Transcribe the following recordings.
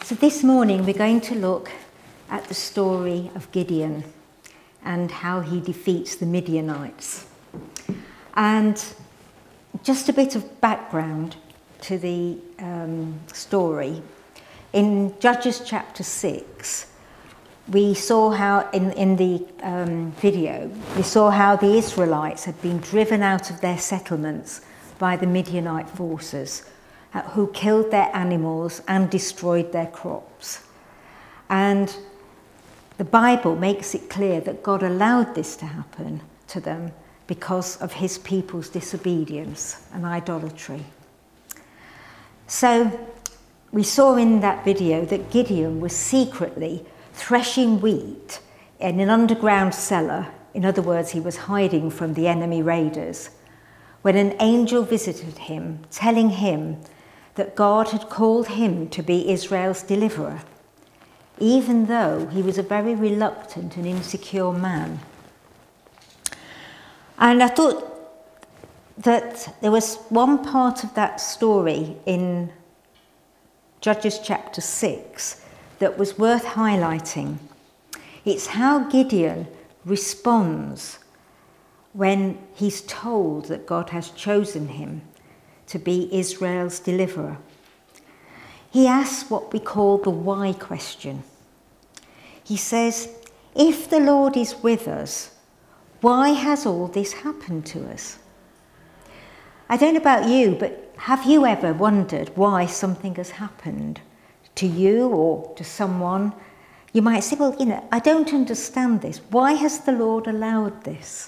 So this morning we're going to look at the story of Gideon and how he defeats the Midianites. And just a bit of background to the story. In Judges chapter 6, we saw how, in the video, we saw how the Israelites had been driven out of their settlements by the Midianite forces, who killed their animals and destroyed their crops. And the Bible makes it clear that God allowed this to happen to them because of his people's disobedience and idolatry. So we saw in that video that Gideon was secretly threshing wheat in an underground cellar. In other words, he was hiding from the enemy raiders, when an angel visited him, telling him that God had called him to be Israel's deliverer, even though he was a very reluctant and insecure man. And I thought that there was one part of that story in Judges chapter 6 that was worth highlighting. It's how Gideon responds when he's told that God has chosen him to be Israel's deliverer. He asks what we call the why question. He says, if the Lord is with us, why has all this happened to us? I don't know about you, but have you ever wondered why something has happened to you or to someone? You might say, well, I don't understand this. Why has the Lord allowed this?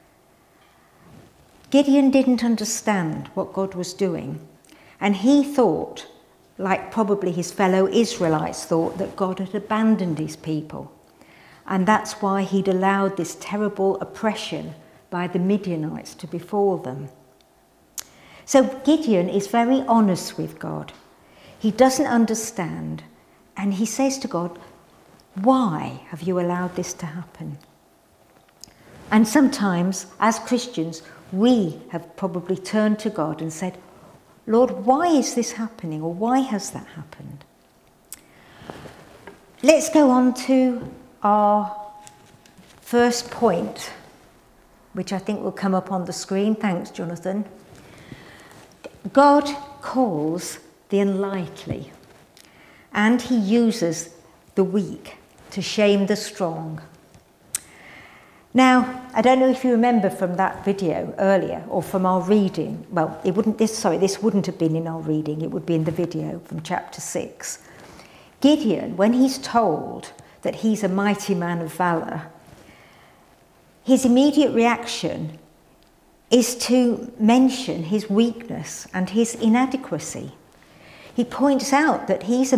Gideon didn't understand what God was doing, and he thought, like probably his fellow Israelites thought, that God had abandoned his people, and that's why he'd allowed this terrible oppression by the Midianites to befall them. So Gideon is very honest with God. He doesn't understand, and he says to God, why have you allowed this to happen? And sometimes, as Christians, we have probably turned to God and said, Lord, why is this happening? Or why has that happened? Let's go on to our first point, which I think will come up on the screen. Thanks, Jonathan. God calls the unlikely, and he uses the weak to shame the strong. Now, I don't know if you remember from that video earlier or from our reading. Well, this wouldn't have been in our reading. It would be in the video from chapter 6. Gideon, when he's told that he's a mighty man of valor, his immediate reaction is to mention his weakness and his inadequacy. He points out that he's a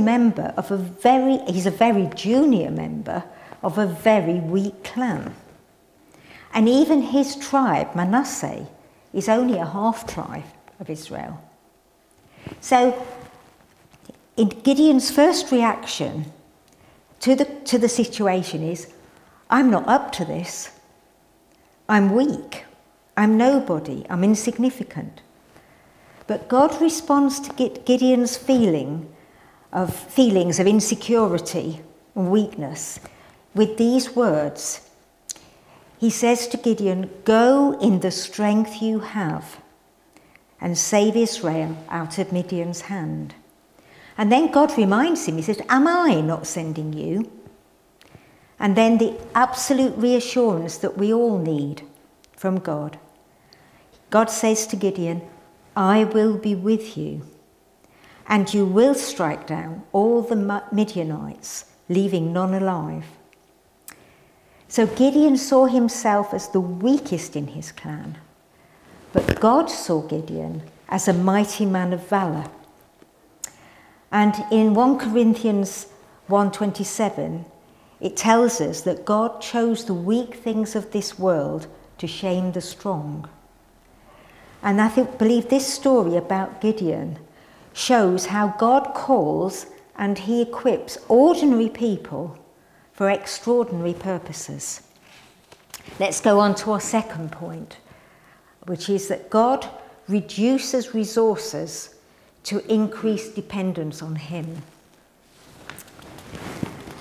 very junior member of a very weak clan. And even his tribe, Manasseh, is only a half-tribe of Israel. So, in Gideon's first reaction to the situation is, I'm not up to this. I'm weak. I'm nobody. I'm insignificant. But God responds to Gideon's feelings of insecurity and weakness with these words. He says to Gideon, go in the strength you have and save Israel out of Midian's hand. And then God reminds him, he says, am I not sending you? And then the absolute reassurance that we all need from God. God says to Gideon, I will be with you, and you will strike down all the Midianites, leaving none alive. So Gideon saw himself as the weakest in his clan, but God saw Gideon as a mighty man of valor. And in 1 Corinthians 1:27, it tells us that God chose the weak things of this world to shame the strong. And I believe this story about Gideon shows how God calls and he equips ordinary people for extraordinary purposes. Let's go on to our second point, which is that God reduces resources to increase dependence on him.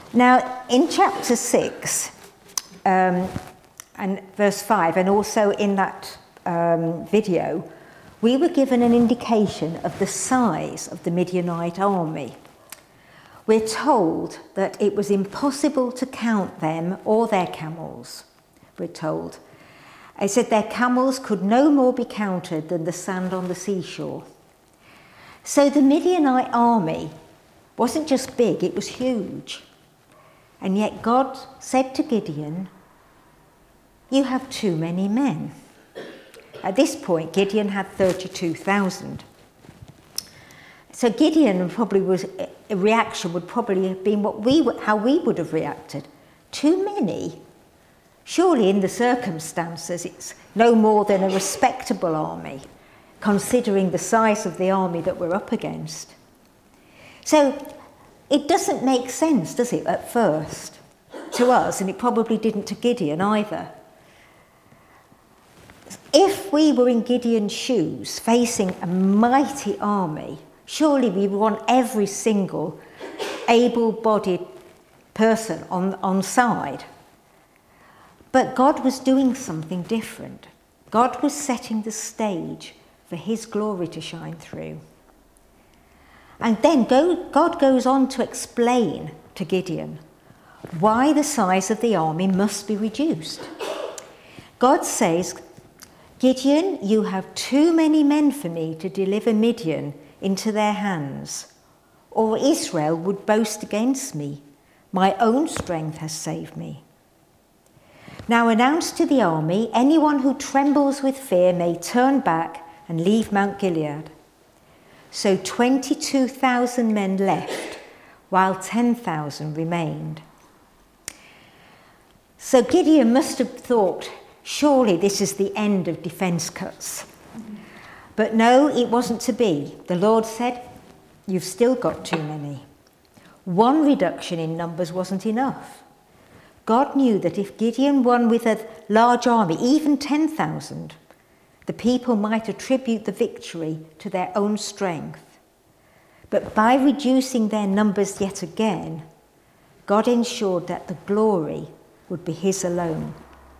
Now, in chapter 6 and verse 5, and also in that video, we were given an indication of the size of the Midianite army. We're told that it was impossible to count them or their camels, we're told. It said their camels could no more be counted than the sand on the seashore. So the Midianite army wasn't just big, it was huge. And yet God said to Gideon, "You have too many men." At this point, Gideon had 32,000. So Gideon a reaction would probably have been how we would have reacted. Too many? Surely in the circumstances, it's no more than a respectable army, considering the size of the army that we're up against. So it doesn't make sense, does it, at first, to us, and it probably didn't to Gideon either. If we were in Gideon's shoes, facing a mighty army, surely we would want every single able-bodied person on side. But God was doing something different. God was setting the stage for his glory to shine through. And then God goes on to explain to Gideon why the size of the army must be reduced. God says, "Gideon, you have too many men for me to deliver Midian into their hands, or Israel would boast against me. My own strength has saved me." Now announce to the army, anyone who trembles with fear may turn back and leave Mount Gilead. So 22,000 men left, while 10,000 remained. So Gideon must have thought, surely this is the end of defence cuts. But no, it wasn't to be. The Lord said, "You've still got too many." One reduction in numbers wasn't enough. God knew that if Gideon won with a large army, even 10,000, the people might attribute the victory to their own strength. But by reducing their numbers yet again, God ensured that the glory would be his alone.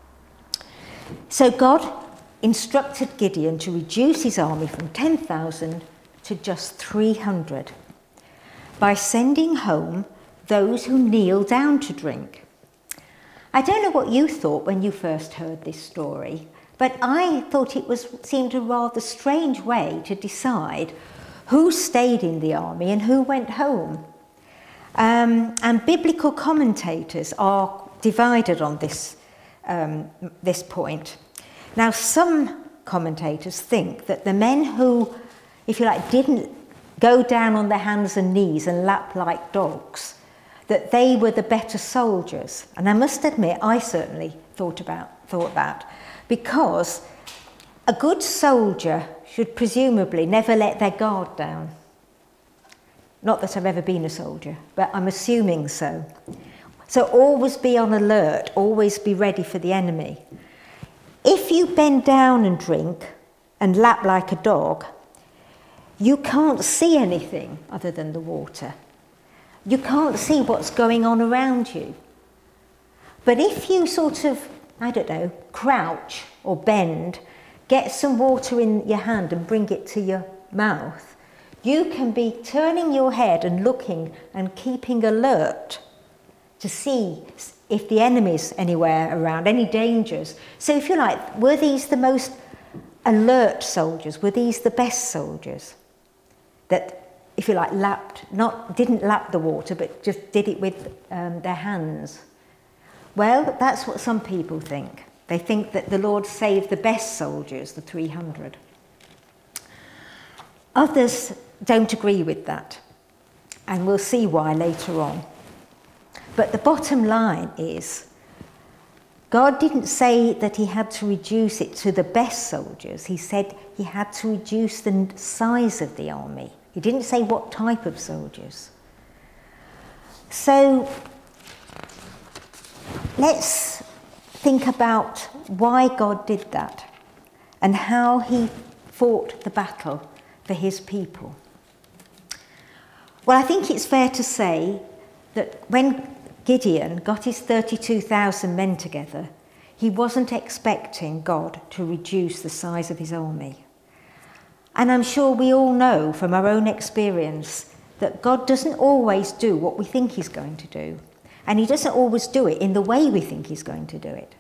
So God instructed Gideon to reduce his army from 10,000 to just 300 by sending home those who kneel down to drink. I don't know what you thought when you first heard this story, but I thought seemed a rather strange way to decide who stayed in the army and who went home. And biblical commentators are divided on this point. Now, some commentators think that the men who, if you like, didn't go down on their hands and knees and lap like dogs, that they were the better soldiers. And I must admit, I certainly thought that, because a good soldier should presumably never let their guard down. Not that I've ever been a soldier, but I'm assuming so. So always be on alert, always be ready for the enemy. If you bend down and drink and lap like a dog, you can't see anything other than the water. You can't see what's going on around you. But if you sort of, crouch or bend, get some water in your hand and bring it to your mouth, you can be turning your head and looking and keeping alert to see if the enemy's anywhere around, any dangers. So if you like, were these the most alert soldiers? Were these the best soldiers? That, if you like, didn't lap the water, but just did it with their hands. Well, that's what some people think. They think that the Lord saved the best soldiers, the 300. Others don't agree with that, and we'll see why later on. But the bottom line is, God didn't say that he had to reduce it to the best soldiers. He said he had to reduce the size of the army. He didn't say what type of soldiers. So let's think about why God did that and how he fought the battle for his people. Well, I think it's fair to say that when Gideon got his 32,000 men together, he wasn't expecting God to reduce the size of his army. And I'm sure we all know from our own experience that God doesn't always do what we think he's going to do. And he doesn't always do it in the way we think he's going to do it.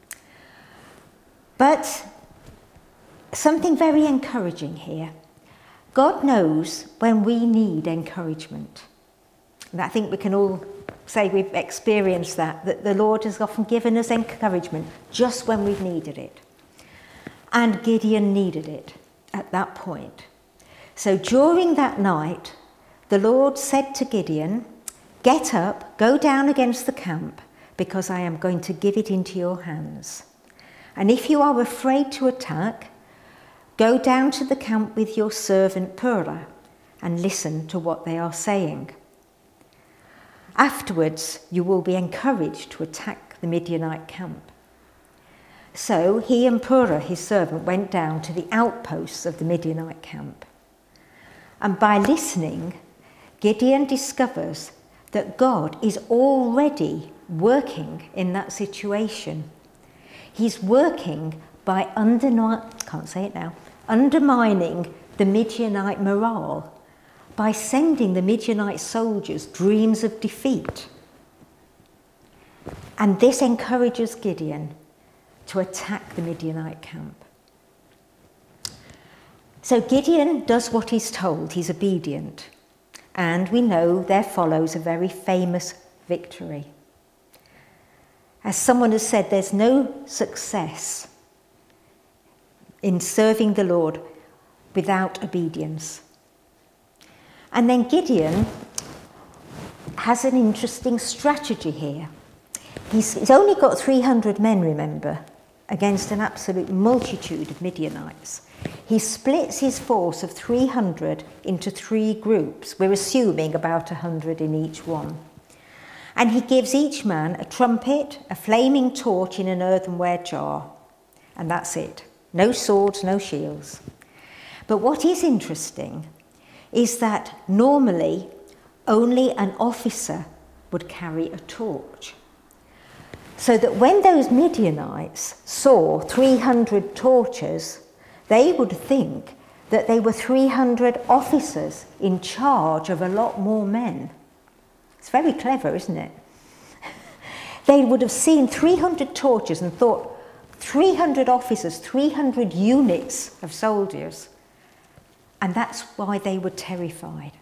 But something very encouraging here. God knows when we need encouragement. And I think we can all say we've experienced that the Lord has often given us encouragement just when we've needed it. And Gideon needed it at that point. So during that night, the Lord said to Gideon, "Get up, go down against the camp, because I am going to give it into your hands. And if you are afraid to attack, go down to the camp with your servant Purah and listen to what they are saying. Afterwards, you will be encouraged to attack the Midianite camp." So he and Purah, his servant, went down to the outposts of the Midianite camp. And by listening, Gideon discovers that God is already working in that situation. He's working by undermining the Midianite morale, by sending the Midianite soldiers dreams of defeat. And this encourages Gideon to attack the Midianite camp. So Gideon does what he's told, he's obedient. And we know there follows a very famous victory. As someone has said, there's no success in serving the Lord without obedience. And then Gideon has an interesting strategy here. He's only got 300 men, remember, against an absolute multitude of Midianites. He splits his force of 300 into 3 groups. We're assuming about 100 in each one. And he gives each man a trumpet, a flaming torch in an earthenware jar. And that's it. No swords, no shields. But what is interesting is that normally only an officer would carry a torch. So that when those Midianites saw 300 torches, they would think that they were 300 officers in charge of a lot more men. It's very clever, isn't it? They would have seen 300 torches and thought 300 officers, 300 units of soldiers. And that's why they were terrified.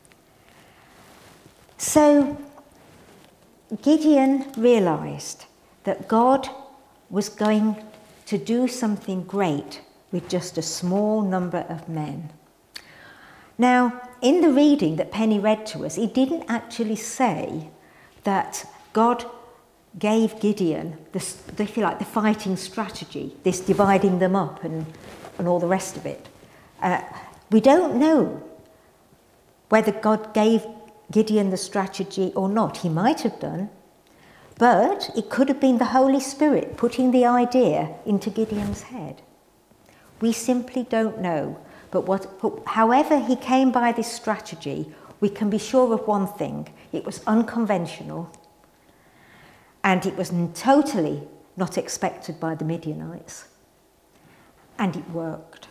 So Gideon realised that God was going to do something great with just a small number of men. Now, in the reading that Penny read to us, he didn't actually say that God gave Gideon, if you like, the fighting strategy, this dividing them up and all the rest of it. We don't know whether God gave Gideon the strategy or not. He might have done, but it could have been the Holy Spirit putting the idea into Gideon's head. We simply don't know. But however he came by this strategy, we can be sure of one thing. It was unconventional, and it was totally not expected by the Midianites. And it worked.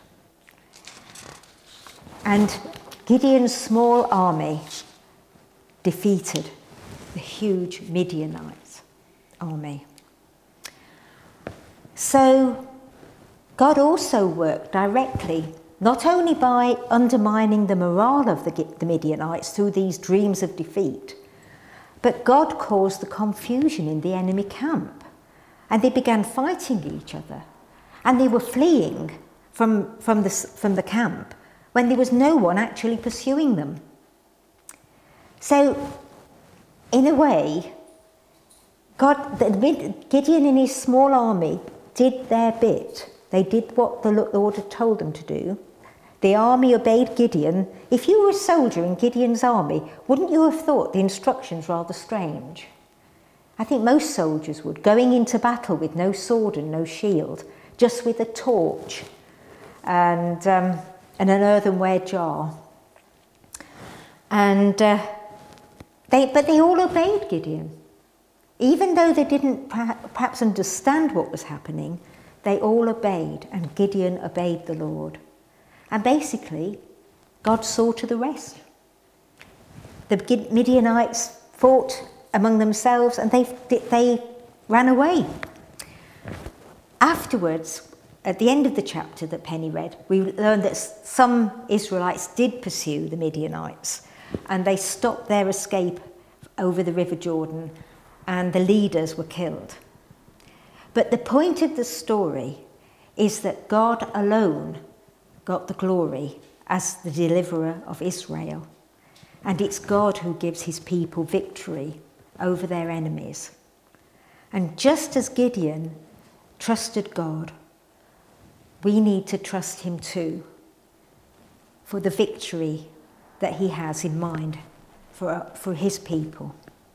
And Gideon's small army defeated the huge Midianite army. So God also worked directly, not only by undermining the morale of the Midianites through these dreams of defeat, but God caused the confusion in the enemy camp. And they began fighting each other. And they were fleeing from the camp when there was no one actually pursuing them. So, in a way, Gideon and his small army did their bit. They did what the Lord had told them to do. The army obeyed Gideon. If you were a soldier in Gideon's army, wouldn't you have thought the instructions rather strange? I think most soldiers would, going into battle with no sword and no shield, just with a torch and an earthenware jar. But they all obeyed Gideon. Even though they didn't perhaps understand what was happening, they all obeyed, and Gideon obeyed the Lord. And basically, God saw to the rest. The Midianites fought among themselves and they ran away. Afterwards, at the end of the chapter that Penny read, we learned that some Israelites did pursue the Midianites, and they stopped their escape over the River Jordan, and the leaders were killed. But the point of the story is that God alone got the glory as the deliverer of Israel. And it's God who gives his people victory over their enemies. And just as Gideon trusted God, we need to trust him too for the victory that he has in mind for his people.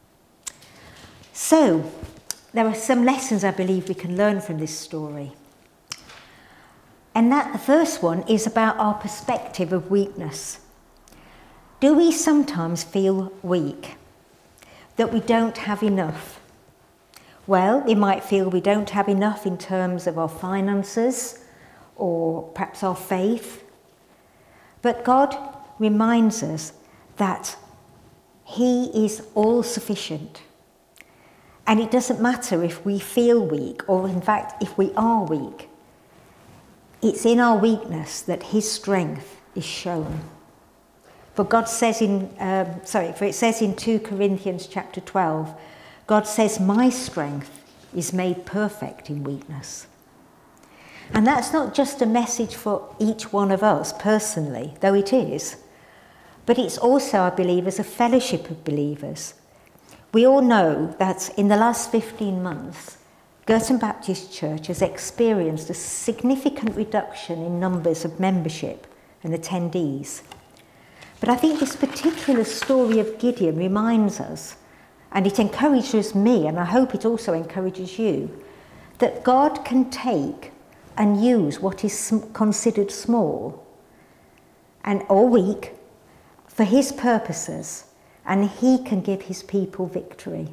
So, there are some lessons I believe we can learn from this story. And the first one is about our perspective of weakness. Do we sometimes feel weak, that we don't have enough? Well, we might feel we don't have enough in terms of our finances or perhaps our faith. But God reminds us that he is all sufficient. And it doesn't matter if we feel weak, or in fact, if we are weak. It's in our weakness that his strength is shown. For it says in 2 Corinthians chapter 12, God says, my strength is made perfect in weakness. And that's not just a message for each one of us personally, though it is, but it's also, I believe, as a fellowship of believers. We all know that in the last 15 months, Girton Baptist Church has experienced a significant reduction in numbers of membership and attendees. But I think this particular story of Gideon reminds us, and it encourages me, and I hope it also encourages you, that God can take and use what is considered small or weak for his purposes, and he can give his people victory.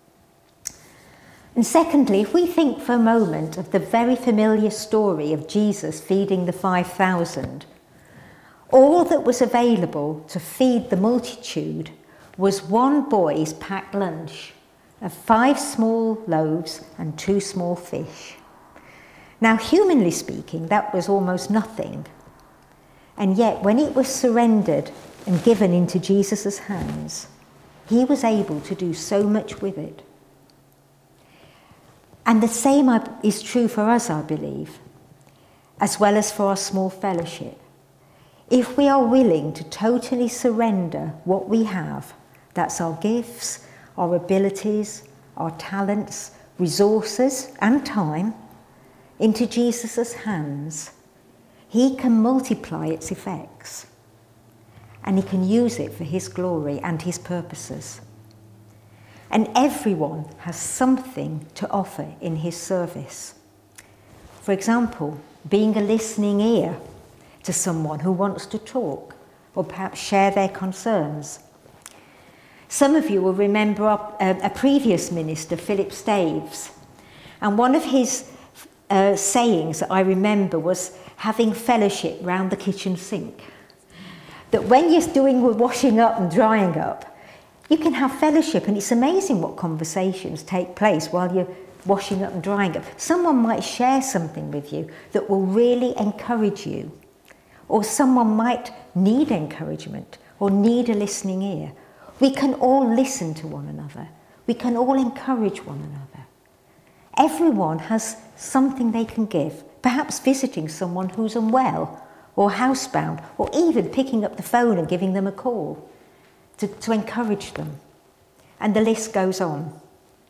And secondly, if we think for a moment of the very familiar story of Jesus feeding the 5,000, all that was available to feed the multitude was one boy's packed lunch of 5 small loaves and 2 small fish. Now, humanly speaking, that was almost nothing. And yet, when it was surrendered and given into Jesus' hands, he was able to do so much with it. And the same is true for us, I believe, as well as for our small fellowship. If we are willing to totally surrender what we have, that's our gifts, our abilities, our talents, resources, and time, into Jesus' hands, he can multiply its effects, and he can use it for his glory and his purposes. And everyone has something to offer in his service. For example, being a listening ear to someone who wants to talk or perhaps share their concerns. Some of you will remember a previous minister, Philip Staves, and one of his sayings that I remember was having fellowship round the kitchen sink. That when you're doing the washing up and drying up, you can have fellowship, and it's amazing what conversations take place while you're washing up and drying up. Someone might share something with you that will really encourage you, or someone might need encouragement or need a listening ear. We can all listen to one another. We can all encourage one another. Everyone has something they can give, perhaps visiting someone who's unwell or housebound, or even picking up the phone and giving them a call to encourage them. And the list goes on.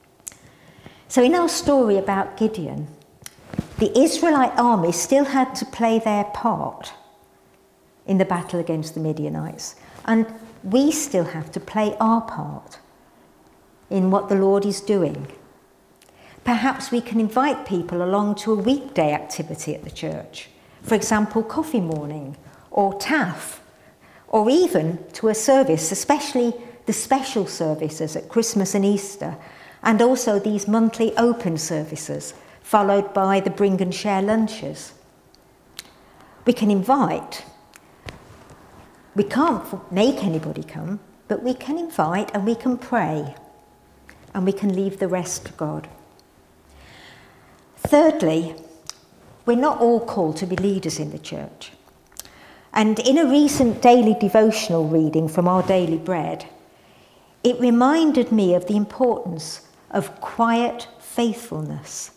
So in our story about Gideon, the Israelite army still had to play their part in the battle against the Midianites. And we still have to play our part in what the Lord is doing. Perhaps we can invite people along to a weekday activity at the church. For example, coffee morning or TAF, or even to a service, especially the special services at Christmas and Easter. and also these monthly open services, followed by the bring and share lunches. We can invite. We can't make anybody come, but we can invite and we can pray, and we can leave the rest to God. Thirdly, we're not all called to be leaders in the church. And in a recent daily devotional reading from Our Daily Bread, it reminded me of the importance of quiet faithfulness.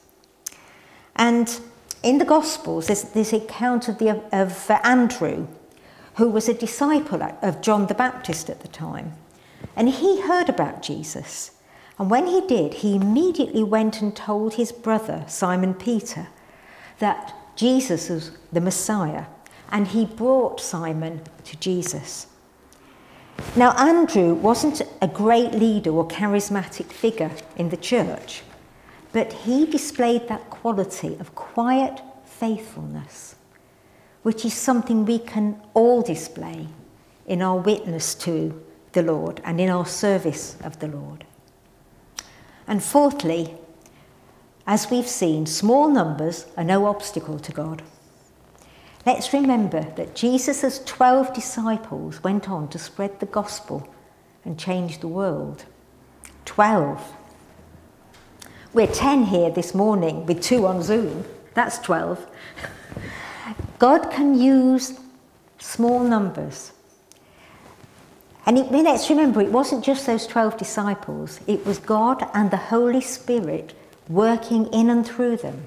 And in the Gospels, there's this account of Andrew, who was a disciple of John the Baptist at the time. And he heard about Jesus. And when he did, he immediately went and told his brother, Simon Peter, that Jesus was the Messiah. And he brought Simon to Jesus. Now, Andrew wasn't a great leader or charismatic figure in the church, but he displayed that quality of quiet faithfulness, which is something we can all display in our witness to the Lord and in our service of the Lord. And fourthly, as we've seen, small numbers are no obstacle to God. Let's remember that Jesus' 12 disciples went on to spread the gospel and change the world. 12. We're 10 here this morning with 2 on Zoom. That's 12. God can use small numbers. And let's remember, it wasn't just those 12 disciples. It was God and the Holy Spirit working in and through them.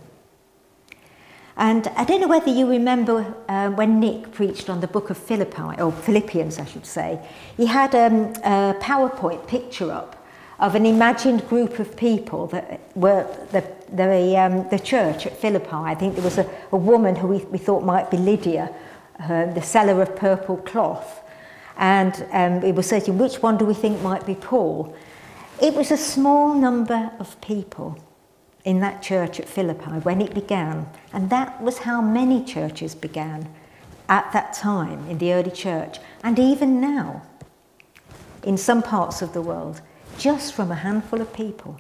And I don't know whether you remember when Nick preached on the book of Philippians, I should say. He had a PowerPoint picture up of an imagined group of people that were the church at Philippi. I think there was a woman who we thought might be Lydia, the seller of purple cloth. And we were searching, which one do we think might be Paul? It was a small number of people in that church at Philippi when it began. And that was how many churches began at that time in the early church. And even now, in some parts of the world, just from a handful of people.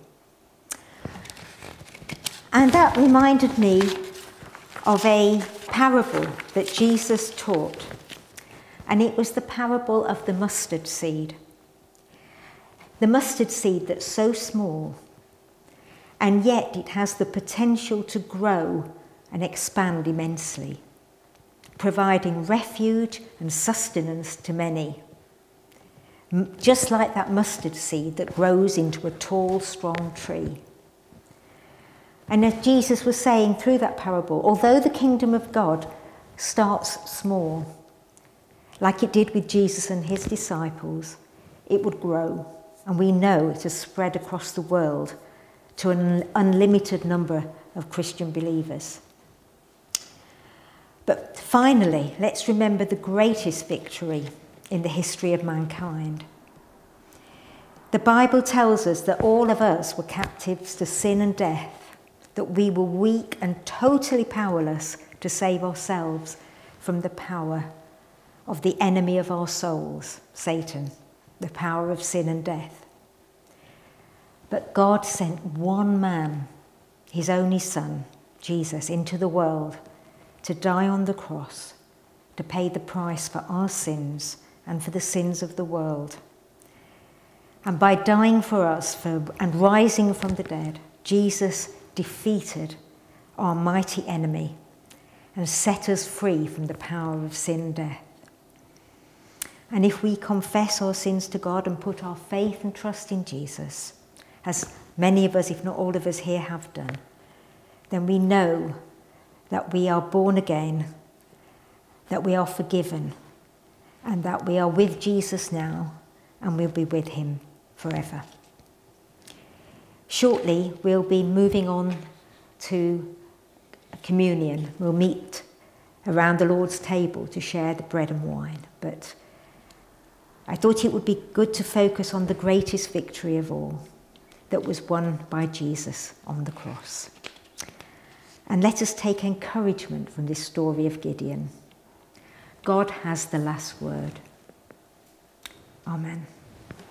And that reminded me of a parable that Jesus taught. And it was the parable of the mustard seed. The mustard seed that's so small, and yet it has the potential to grow and expand immensely, providing refuge and sustenance to many. Just like that mustard seed that grows into a tall, strong tree. And as Jesus was saying through that parable, although the kingdom of God starts small, like it did with Jesus and his disciples, it would grow. And we know it has spread across the world to an unlimited number of Christian believers. But finally, let's remember the greatest victory in the history of mankind. The Bible tells us that all of us were captives to sin and death, that we were weak and totally powerless to save ourselves from the power of the enemy of our souls, Satan, the power of sin and death. But God sent one man, his only son, Jesus, into the world to die on the cross, to pay the price for our sins and for the sins of the world. And by dying for us and rising from the dead, Jesus defeated our mighty enemy and set us free from the power of sin and death. And if we confess our sins to God and put our faith and trust in Jesus, as many of us, if not all of us here have done, then we know that we are born again, that we are forgiven, and that we are with Jesus now, and we'll be with him forever. Shortly, we'll be moving on to communion. We'll meet around the Lord's table to share the bread and wine. But I thought it would be good to focus on the greatest victory of all, that was won by Jesus on the cross. And let us take encouragement from this story of Gideon. God has the last word. Amen.